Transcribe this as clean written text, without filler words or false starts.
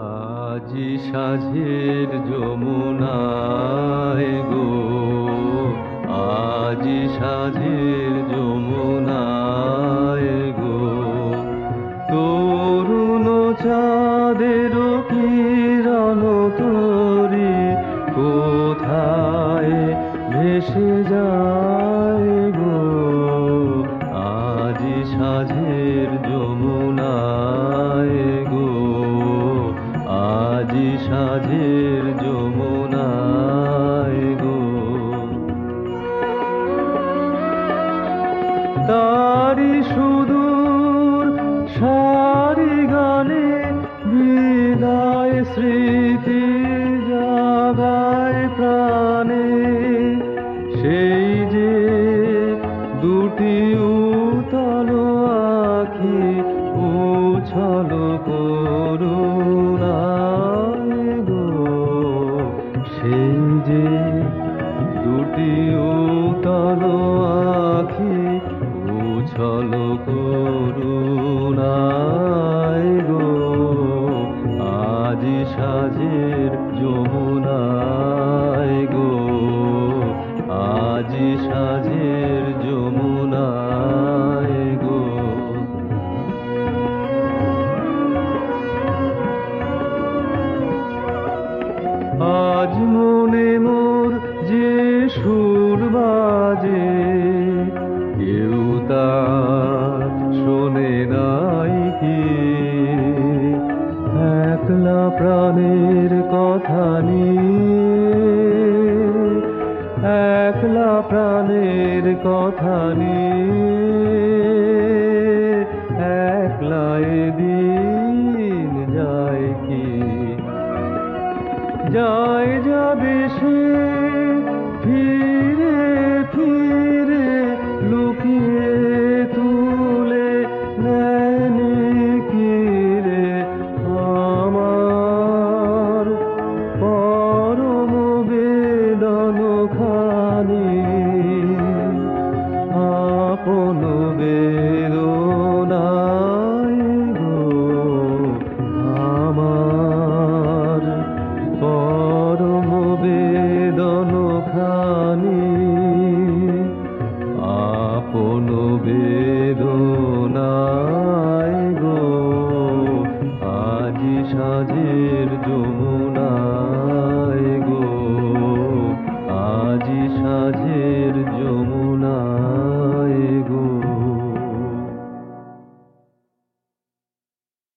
আজি সাঁঝের যমুনায় গো, আজি সাঁঝের যমুনায় গো, তরুণ চাঁদের কিরণ তরি কোথায় ভেসে যায় গো, আজি সাঁঝের যমুনায় গো, আজি সাঁঝের যমুনায় গো। তারি সুদূর সারি গানে বিদায় স্মৃতি জাগায় প্রাণে, সেই যে দুটি উতল আখি উছল করুণায় গো, সেই যে দুটি উতল আখি উছল করুণায় গো, আজি সাঁঝের যমুনায় গো, আজি সাঁঝের যমুনায় গো। আজ মনে মোর যে সুর বাজে, কেউ তা শোনে নাই কি, একলা প্রাণের কথা নিয়ে, একলা প্রাণের কথা নিয়ে, একলা এদিন যায় কি, যায় যাবে সে ফিরে ফিরে লুকিয়ে তুলে নেয়নি কি রে আমার পরম বেদন খানি, আপন বেদনায় গো আমার পরম বেদন খানি, আপন বেদনায় গো, আজি সাঁঝের যমুনা।